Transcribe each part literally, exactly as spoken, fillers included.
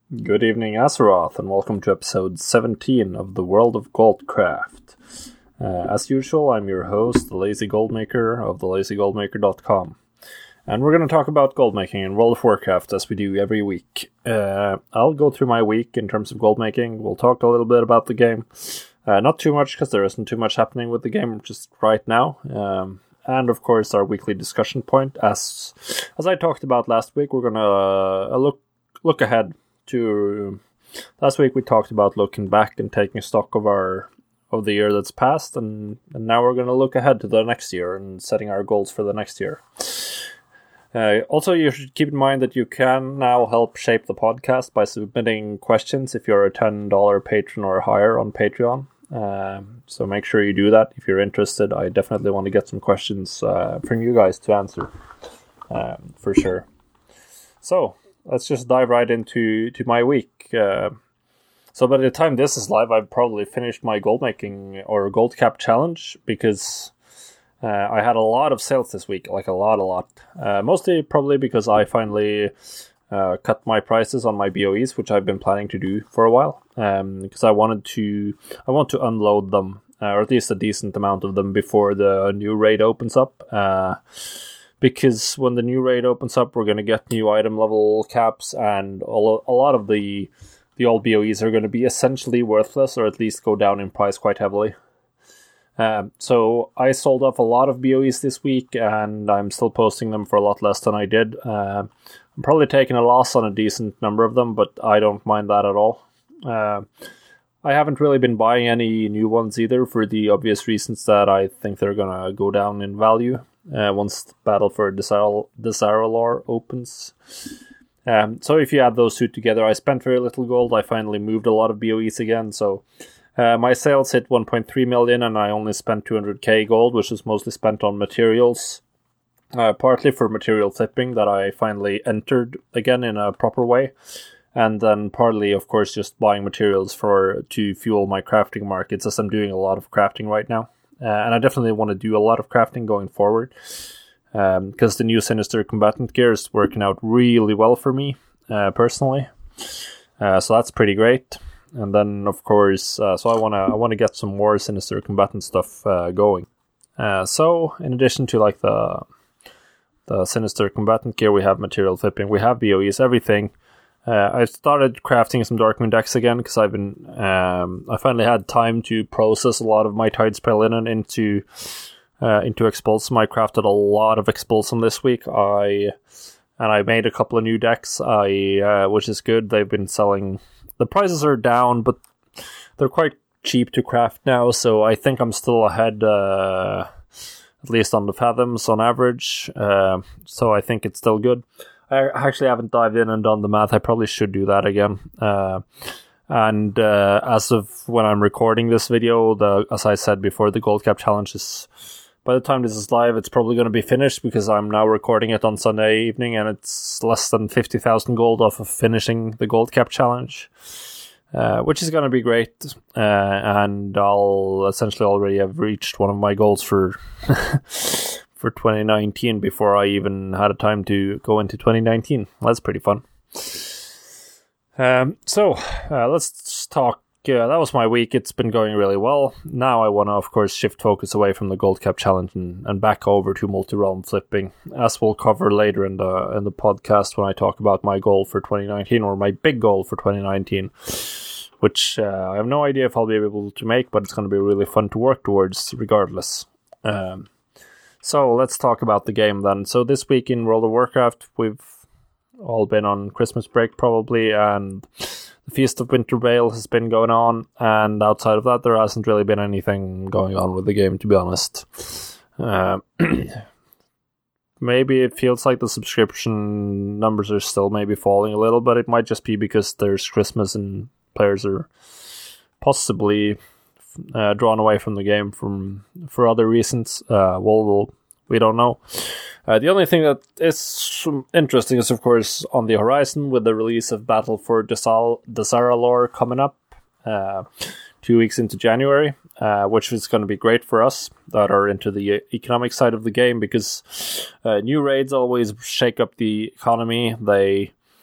Good evening, Azeroth, and welcome to episode seventeen of the World of Goldcraft. Uh, as usual, I'm your host, the Lazy Goldmaker of the lazy goldmaker dot com. And we're going to talk about goldmaking in World of Warcraft as we do every week. Uh, I'll go through my week in terms of goldmaking. We'll talk a little bit about the game. Uh, not too much, because there isn't too much happening with the game just right now. Um, and, of course, our weekly discussion point. As as I talked about last week, we're going to uh, look look ahead to last week. We talked about looking back and taking stock of our of the year that's passed, and, and now we're going to look ahead to the next year and setting our goals for the next year. Uh, also, you should keep in mind that you can now help shape the podcast by submitting questions if you're a ten dollars patron or higher on Patreon. Um, so make sure you do that if you're interested. I definitely want to get some questions uh, from you guys to answer, um, for sure. So let's just dive right into to my week. Uh, so by the time this is live, I've probably finished my gold making or gold cap challenge, because uh, I had a lot of sales this week, like a lot, a lot. Uh, mostly probably because I finally uh, cut my prices on my B O Es, which I've been planning to do for a while, um, because I wanted to, I want to unload them, uh, or at least a decent amount of them before the new raid opens up. Uh, Because when the new raid opens up, we're going to get new item level caps, and a lot of the the old B O Es are going to be essentially worthless, or at least go down in price quite heavily. Um, so I sold off a lot of B O Es this week, and I'm still posting them for a lot less than I did. Uh, I'm probably taking a loss on a decent number of them, but I don't mind that at all. Uh, I haven't really been buying any new ones either, for the obvious reasons that I think they're going to go down in value Uh, once the Battle for Dazar'alor opens. Um, so if you add those two together, I spent very little gold. I finally moved a lot of B O Es again, so uh, my sales hit one point three million, and I only spent two hundred k gold, which was mostly spent on materials. Uh, partly for material flipping that I finally entered again in a proper way, and then partly, of course, just buying materials for to fuel my crafting markets, as I'm doing a lot of crafting right now. Uh, and I definitely want to do a lot of crafting going forward, because um, the new Sinister Combatant gear is working out really well for me, uh, personally. Uh, so that's pretty great. And then, of course, uh, so I want to I want to get some more Sinister Combatant stuff uh, going. Uh, so, in addition to like the the Sinister Combatant gear, we have material flipping, we have B O Es, everything. Uh, I started crafting some Darkmoon decks again, because I've been um, I finally had time to process a lot of my Tidespell Linen into uh, into Expulsum. I crafted a lot of Expulsum this week. I and I made a couple of new decks, I uh, which is good. They've been selling. The prices are down, but they're quite cheap to craft now. So I think I'm still ahead, uh, at least on the Fathoms on average. Uh, so I think it's still good. I actually haven't dived in and done the math. I probably should do that again. Uh, and uh, as of when I'm recording this video, the as I said before, the Gold Cap Challenge is, by the time this is live, it's probably going to be finished, because I'm now recording it on Sunday evening, and it's less than fifty thousand gold off of finishing the Gold Cap Challenge, uh, which is going to be great. Uh, and I'll essentially already have reached one of my goals for... for twenty nineteen before I even had a time to go into twenty nineteen. That's pretty fun. Um, so, uh, let's talk. Uh, that was my week. It's been going really well. Now I want to, of course, shift focus away from the Gold Cap Challenge and, and back over to multi-realm flipping, as we'll cover later in the in the podcast when I talk about my goal for twenty nineteen, or my big goal for twenty nineteen, which uh, I have no idea if I'll be able to make, but it's going to be really fun to work towards regardless. Um, So let's talk about the game then. So this week in World of Warcraft, we've all been on Christmas break probably, and the Feast of Winterveil has been going on, and outside of that, there hasn't really been anything going on with the game, to be honest. Uh, maybe it feels like the subscription numbers are still maybe falling a little, but it might just be because there's Christmas and players are possibly Uh, drawn away from the game from for other reasons. Uh, well, we'll, we don't know. Uh, the only thing that is interesting is, of course, on the horizon with the release of Battle for Dazar'alor coming up uh, two weeks into January, uh, which is going to be great for us that are into the economic side of the game, because uh, new raids always shake up the economy. They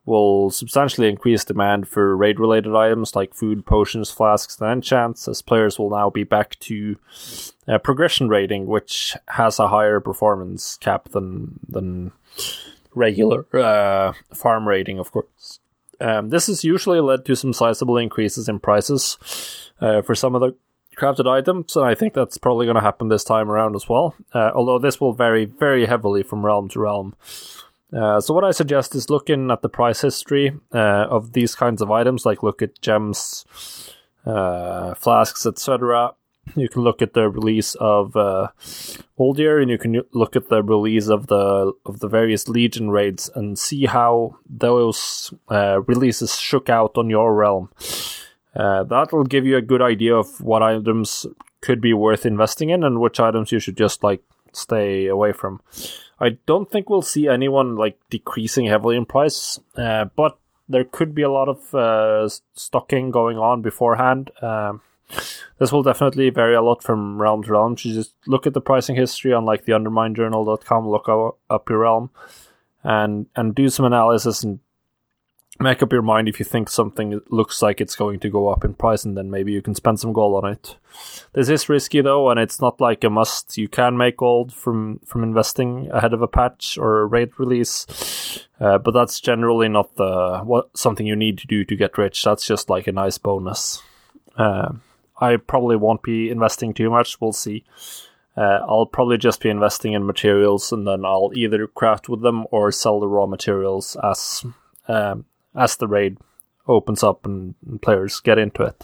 will substantially increase demand for raid-related items like food, potions, flasks, and enchants, as players will now be back to uh, progression raiding, which has a higher performance cap than than regular uh, farm raiding, of course. Um, this has usually led to some sizable increases in prices uh, for some of the crafted items, and I think that's probably going to happen this time around as well, uh, although this will vary very heavily from realm to realm. Uh, so what I suggest is looking at the price history uh, of these kinds of items, like look at gems, uh, flasks, et cetera. You can look at the release of uh, Uldir, and you can look at the release of the of the various Legion raids and see how those uh, releases shook out on your realm. Uh, that will give you a good idea of what items could be worth investing in and which items you should just like stay away from. I don't think we'll see anyone like decreasing heavily in price, uh, but there could be a lot of uh, stocking going on beforehand. Um, this will definitely vary a lot from realm to realm. You just look at the pricing history on like the undermine journal dot com, look up your realm, and and do some analysis and make up your mind if you think something looks like it's going to go up in price, and then maybe you can spend some gold on it. This is risky though, and it's not like a must. You can make gold from, from investing ahead of a patch or a raid release, uh, but that's generally not the what something you need to do to get rich. That's just like a nice bonus. Uh, I probably won't be investing too much. We'll see. Uh, I'll probably just be investing in materials, and then I'll either craft with them or sell the raw materials as um, as the raid opens up and, and players get into it.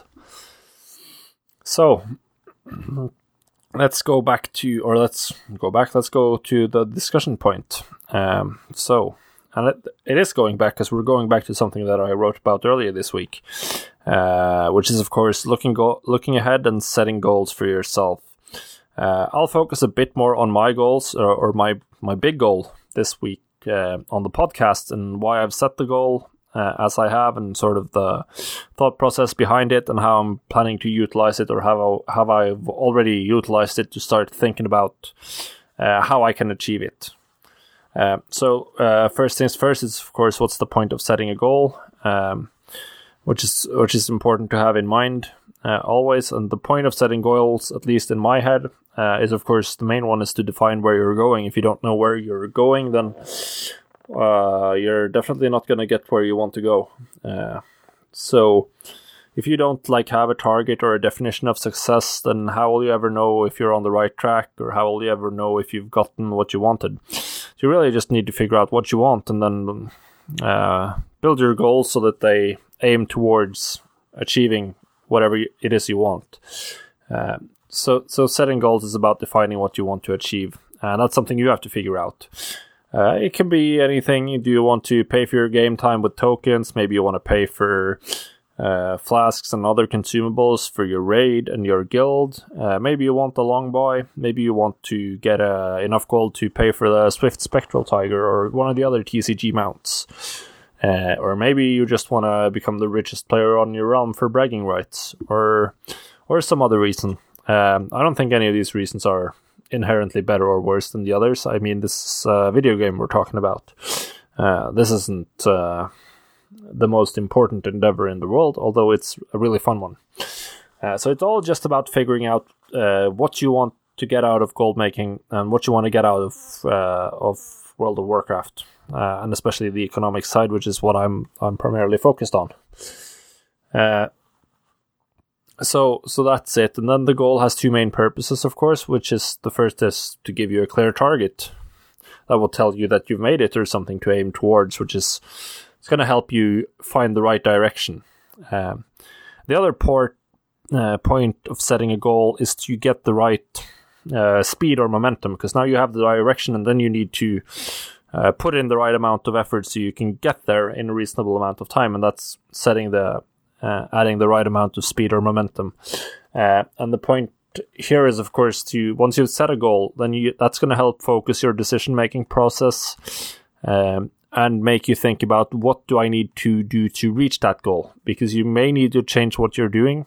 So let's go back to, or let's go back, let's go to the discussion point. Um, so, and it, it is going back because we're going back to something that I wrote about earlier this week, uh, which is, of course, looking go- looking ahead and setting goals for yourself. Uh, I'll focus a bit more on my goals, or, or my, my big goal this week uh, on the podcast, and why I've set the goal Uh, as I have, and sort of the thought process behind it, and how I'm planning to utilize it, or have have I've already utilized it to start thinking about uh, how I can achieve it. Uh, so uh, first things first is, of course, what's the point of setting a goal, um, which is which is important to have in mind uh, always. And the point of setting goals, at least in my head, uh, is, of course, the main one is to define where you're going. If you don't know where you're going, then Uh, you're definitely not going to get where you want to go. Uh, so if you don't like have a target or a definition of success, then how will you ever know if you're on the right track, or how will you ever know if you've gotten what you wanted? So you really just need to figure out what you want, and then uh, build your goals so that they aim towards achieving whatever it is you want. Uh, so, so setting goals is about defining what you want to achieve, and that's something you have to figure out. Uh, it can be anything. Do you want to pay for your game time with tokens? Maybe you want to pay for uh, flasks and other consumables for your raid and your guild. Uh, maybe you want the longboy. Maybe you want to get uh, enough gold to pay for the Swift Spectral Tiger or one of the other T C G mounts. Uh, or maybe you just want to become the richest player on your realm for bragging rights, or or some other reason. Um, I don't think any of these reasons are inherently better or worse than the others. I mean, this is a video game we're talking about. Uh, this isn't uh, the most important endeavor in the world, although it's a really fun one. Uh, so it's all just about figuring out uh, what you want to get out of gold making and what you want to get out of uh, of World of Warcraft, uh, and especially the economic side, which is what I'm I'm primarily focused on. Uh, So so that's it. And then the goal has two main purposes, of course, which is the first is to give you a clear target that will tell you that you've made it, or something to aim towards, which is it's going to help you find the right direction. Um, the other port, uh, point of setting a goal is to get the right uh, speed or momentum, because now you have the direction, and then you need to uh, put in the right amount of effort so you can get there in a reasonable amount of time, and that's setting the Uh, adding the right amount of speed or momentum. Uh, and the point here is, of course, to once you've set a goal, then you, that's going to help focus your decision-making process um, and make you think about, what do I need to do to reach that goal? Because you may need to change what you're doing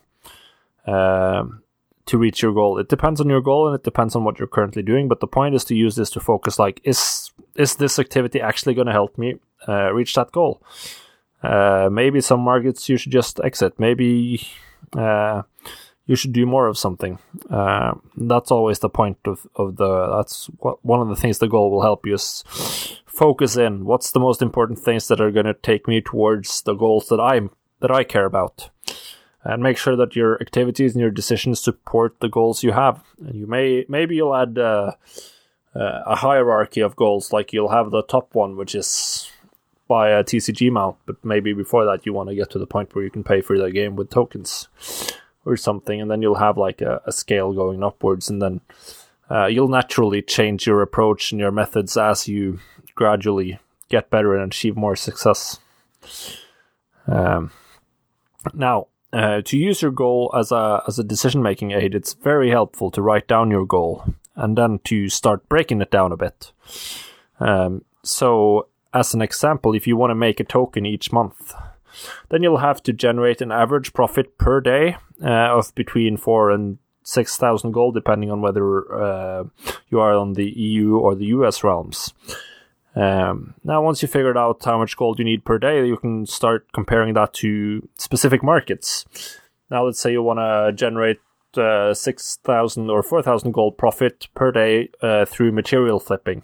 um, to reach your goal. It depends on your goal, and it depends on what you're currently doing, but the point is to use this to focus, like, is, is this activity actually going to help me uh, reach that goal? Uh, maybe some markets you should just exit. Maybe uh, you should do more of something. Uh, that's always the point of, of the, that's what, one of the things the goal will help you is focus in. What's the most important things that are going to take me towards the goals that I that I care about? And make sure that your activities and your decisions support the goals you have. And you may, maybe you'll add uh, uh, a hierarchy of goals, like you'll have the top one, which is buy a T C G mount, but maybe before that you want to get to the point where you can pay for the game with tokens or something, and then you'll have like a, a scale going upwards, and then uh, you'll naturally change your approach and your methods as you gradually get better and achieve more success. Um, now, uh, to use your goal as a as a decision-making aid, it's very helpful to write down your goal and then to start breaking it down a bit. Um, so, as an example, if you want to make a token each month, then you'll have to generate an average profit per day uh, of between four and six thousand gold, depending on whether uh, you are on the E U or the U S realms. Um, now, once you figured out how much gold you need per day, you can start comparing that to specific markets. Now, let's say you want to generate uh, six thousand or four thousand gold profit per day uh, through material flipping.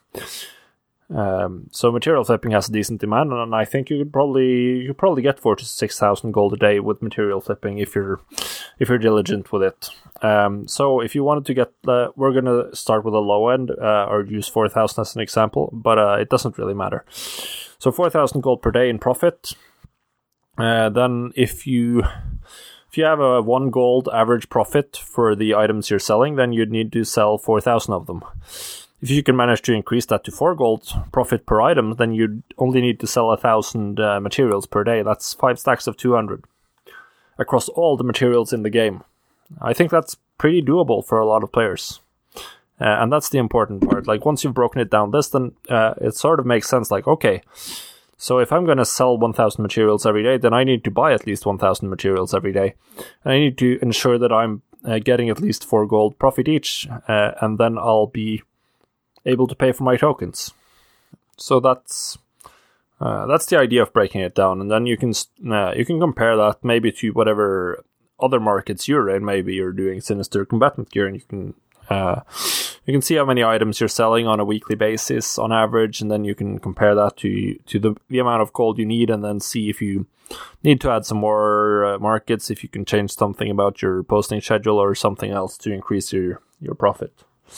Um, so material flipping has a decent demand, and I think you could probably you could probably get four to six thousand gold a day with material flipping if you're if you're diligent with it. Um, so if you wanted to get, uh, we're gonna start with a low end, uh, or use four thousand as an example, but uh, it doesn't really matter. So four thousand gold per day in profit. Uh, then if you if you have a one gold average profit for the items you're selling, then you'd need to sell four thousand of them. If you can manage to increase that to four gold profit per item, then you only need to sell a thousand uh, materials per day. That's five stacks of two hundred across all the materials in the game. I think that's pretty doable for a lot of players. Uh, and that's the important part. Like, once you've broken it down this, then uh, it sort of makes sense. Like, okay, so if I'm going to sell one thousand materials every day, then I need to buy at least one thousand materials every day. And I need to ensure that I'm uh, getting at least four gold profit each, uh, and then I'll be able to pay for my tokens. So that's uh, that's the idea of breaking it down, and then you can uh, you can compare that maybe to whatever other markets you're in. Maybe you're doing Sinister Combatant gear, and you can uh, you can see how many items you're selling on a weekly basis on average, and then you can compare that to to the, the amount of gold you need, and then see if you need to add some more uh, markets, if you can change something about your posting schedule or something else to increase your your profit.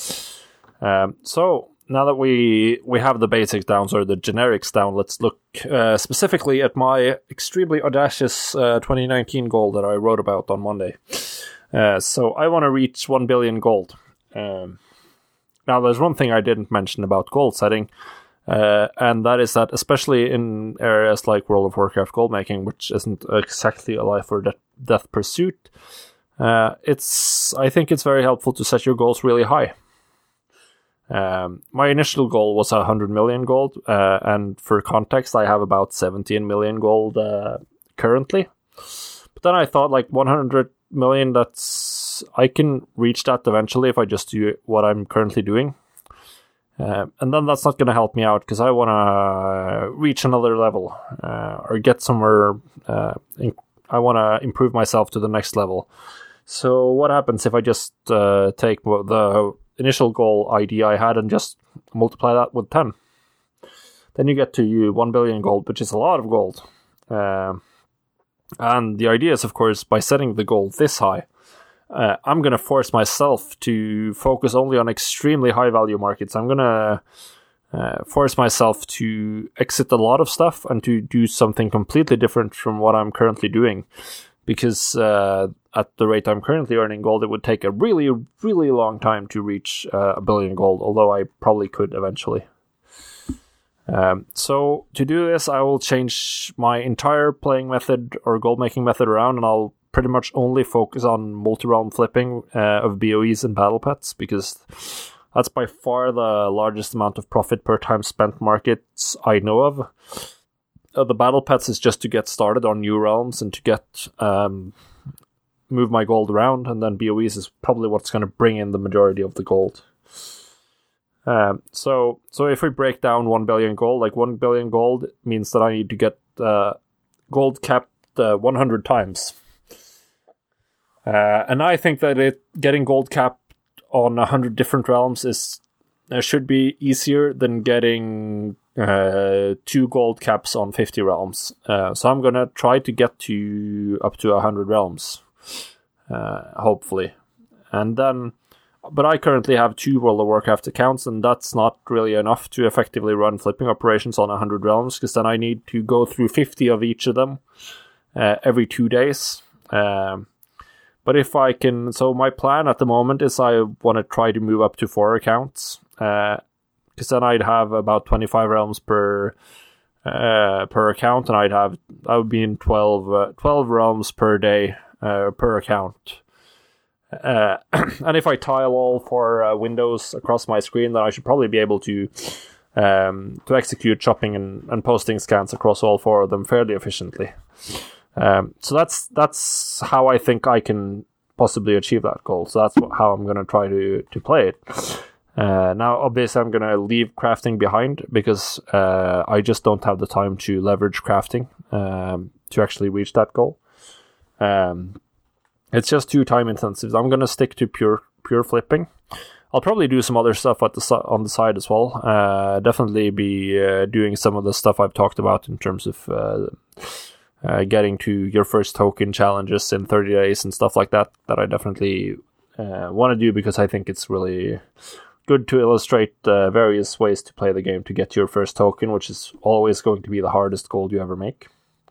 Um, so now that we we have the basics down, or the generics down, let's look uh, specifically at my extremely audacious uh, twenty nineteen goal that I wrote about on Monday. Uh, so I want to reach one billion gold. Um, now, there's one thing I didn't mention about goal setting, uh, and that is that especially in areas like World of Warcraft gold making, which isn't exactly a life or de- death pursuit, uh, it's I think it's very helpful to set your goals really high. Um, my initial goal was one hundred million gold, uh, and for context, I have about seventeen million gold uh, currently. But then I thought, like, one hundred million, that's I can reach that eventually if I just do what I'm currently doing. Uh, and then that's not going to help me out, because I want to reach another level, uh, or get somewhere. Uh, in, I want to improve myself to the next level. So what happens if I just uh, take the initial goal idea I had and just multiply that with ten? Then you get to you one billion gold, which is a lot of gold. Uh, and the idea is, of course, by setting the goal this high, uh, I'm going to force myself to focus only on extremely high value markets. I'm going to uh, force myself to exit a lot of stuff and to do something completely different from what I'm currently doing. Because uh, at the rate I'm currently earning gold, it would take a really, really long time to reach uh, a billion gold, although I probably could eventually. Um, so to do this, I will change my entire playing method or gold making method around, and I'll pretty much only focus on multi-realm flipping uh, of B O Es and battle pets, because that's by far the largest amount of profit per time spent markets I know of. Uh, the battle pets is just to get started on new realms and to get um, move my gold around, and then B O Es is probably what's going to bring in the majority of the gold. Um, so, so if we break down one billion gold, like one billion gold means that I need to get uh, gold capped uh, one hundred times. Uh, and I think that it getting gold capped on one hundred different realms is uh, should be easier than getting uh, two gold caps on fifty realms. Uh, so I'm going to try to get to up to one hundred realms, uh, hopefully. And then, but I currently have two World of Warcraft accounts, and that's not really enough to effectively run flipping operations on one hundred realms, because then I need to go through fifty of each of them uh, every two days. Um, But if I can, so my plan at the moment is I want to try to move up to four accounts, because uh, then I'd have about twenty-five realms per uh, per account, and I'd have I would be in twelve, uh, twelve realms per day uh, per account. Uh, and if I tile all four uh, windows across my screen, then I should probably be able to um, to execute shopping and, and posting scans across all four of them fairly efficiently. Um, so that's that's how I think I can possibly achieve that goal. So that's what, how I'm going to try to to play it. Uh, now, obviously, I'm going to leave crafting behind because uh, I just don't have the time to leverage crafting um, to actually reach that goal. Um, it's just too time intensive. I'm going to stick to pure pure flipping. I'll probably do some other stuff at the on the side as well. Uh, definitely be uh, doing some of the stuff I've talked about in terms of. Uh, Uh, getting to your first token challenges in thirty days and stuff like that, that I definitely uh, want to do, because I think it's really good to illustrate uh, various ways to play the game to get your first token, which is always going to be the hardest goal you ever make.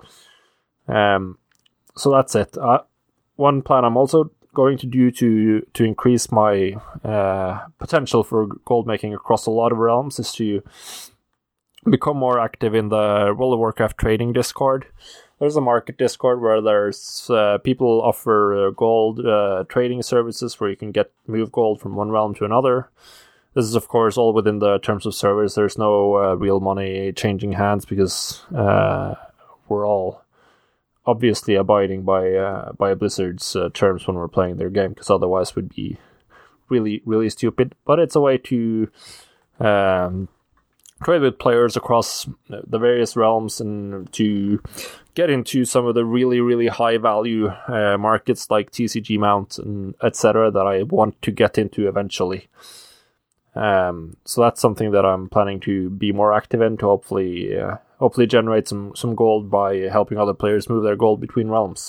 Um, so that's it. Uh, one plan I'm also going to do to to increase my uh, potential for gold making across a lot of realms is to become more active in the World of Warcraft trading Discord. There's a market Discord where there's uh, people offer uh, gold uh, trading services where you can get move gold from one realm to another. This is, of course, all within the terms of service. There's no uh, real money changing hands, because uh, we're all obviously abiding by uh, by Blizzard's uh, terms when we're playing their game, because otherwise would be really, really stupid. But it's a way to um, trade with players across the various realms and to get into some of the really, really high value uh, markets like T C G Mount and et cetera that I want to get into eventually. Um, so that's something that I'm planning to be more active in, to hopefully uh, hopefully generate some, some gold by helping other players move their gold between realms.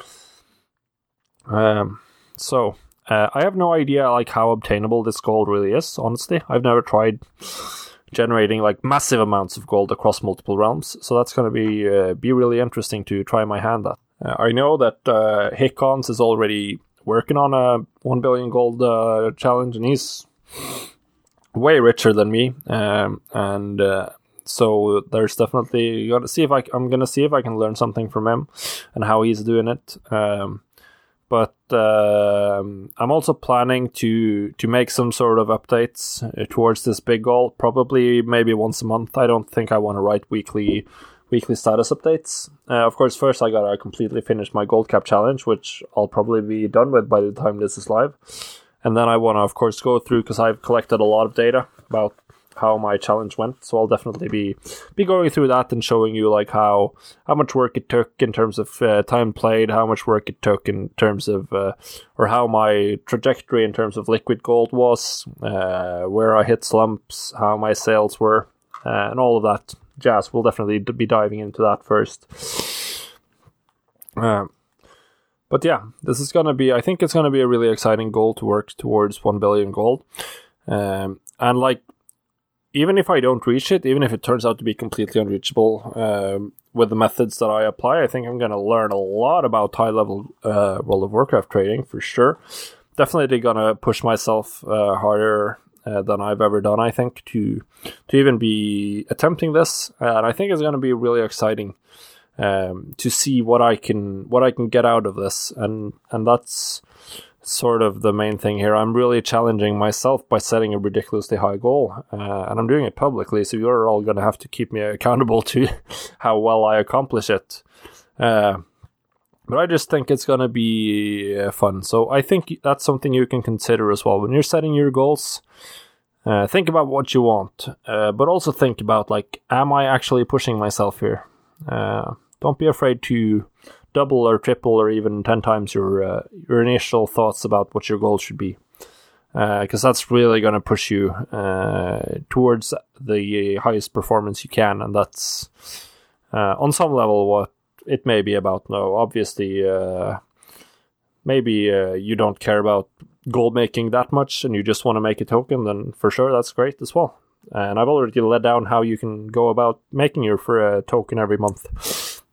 Um, so uh, I have no idea like how obtainable this gold really is. Honestly, I've never tried generating like massive amounts of gold across multiple realms, so that's going to be uh, be really interesting to try my hand at. Uh, I know that uh, Hickons is already working on a one billion gold uh, challenge, and he's way richer than me, um, and uh, so there's definitely going to see if I I'm going to see if I can learn something from him and how he's doing it. Um, But uh, I'm also planning to to make some sort of updates towards this big goal, probably maybe once a month. I don't think I want to write weekly weekly status updates. Uh, of course, first I gotta completely finish my gold cap challenge, which I'll probably be done with by the time this is live. And then I want to, of course, go through, because I've collected a lot of data about how my challenge went, so I'll definitely be be going through that and showing you like how how much work it took in terms of uh, time played, how much work it took in terms of uh, or how my trajectory in terms of liquid gold was, uh, where I hit slumps, how my sales were, uh, and all of that jazz. We'll definitely be diving into that first. Uh, but yeah, this is gonna be, I think it's gonna be a really exciting goal to work towards one billion gold, um, and like. Even if I don't reach it, even if it turns out to be completely unreachable um, with the methods that I apply, I think I'm going to learn a lot about high-level uh, World of Warcraft trading, for sure. Definitely going to push myself uh, harder uh, than I've ever done, I think, to to even be attempting this. Uh, and I think it's going to be really exciting um, to see what I can what I can get out of this. And and that's sort of the main thing here. I'm really challenging myself by setting a ridiculously high goal, uh, and I'm doing it publicly, so you're all going to have to keep me accountable to how well I accomplish it. Uh, but I just think it's going to be uh, fun. So I think that's something you can consider as well. When you're setting your goals, uh, think about what you want, uh, but also think about, like, am I actually pushing myself here? Uh, don't be afraid to double or triple or even ten times your uh, your initial thoughts about what your goal should be, because uh, that's really going to push you uh, towards the highest performance you can, and that's uh, on some level what it may be about. No, obviously, uh, maybe uh, you don't care about gold making that much and you just want to make a token, then for sure that's great as well. And I've already laid down how you can go about making your for a token every month.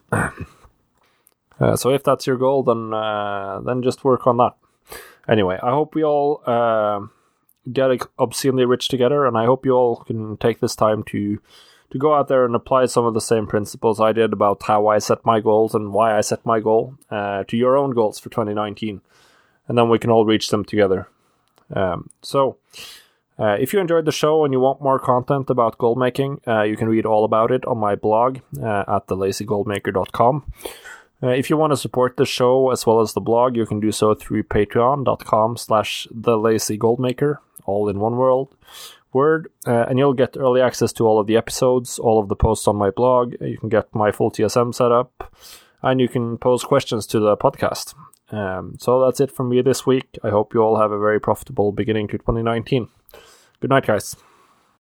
Uh, so if that's your goal, then uh, then just work on that. Anyway, I hope we all uh, get obscenely rich together, and I hope you all can take this time to to go out there and apply some of the same principles I did about how I set my goals and why I set my goal uh, to your own goals for twenty nineteen, and then we can all reach them together. Um, so, uh, if you enjoyed the show and you want more content about gold making, uh, you can read all about it on my blog uh, at the lazy gold maker dot com. Uh, if you want to support the show as well as the blog, you can do so through patreon.com slash the lazy goldmaker, all in one word, word, uh, and you'll get early access to all of the episodes, all of the posts on my blog. You can get my full T S M setup, and you can pose questions to the podcast. Um, so that's it from me this week. I hope you all have a very profitable beginning to twenty nineteen. Good night, guys.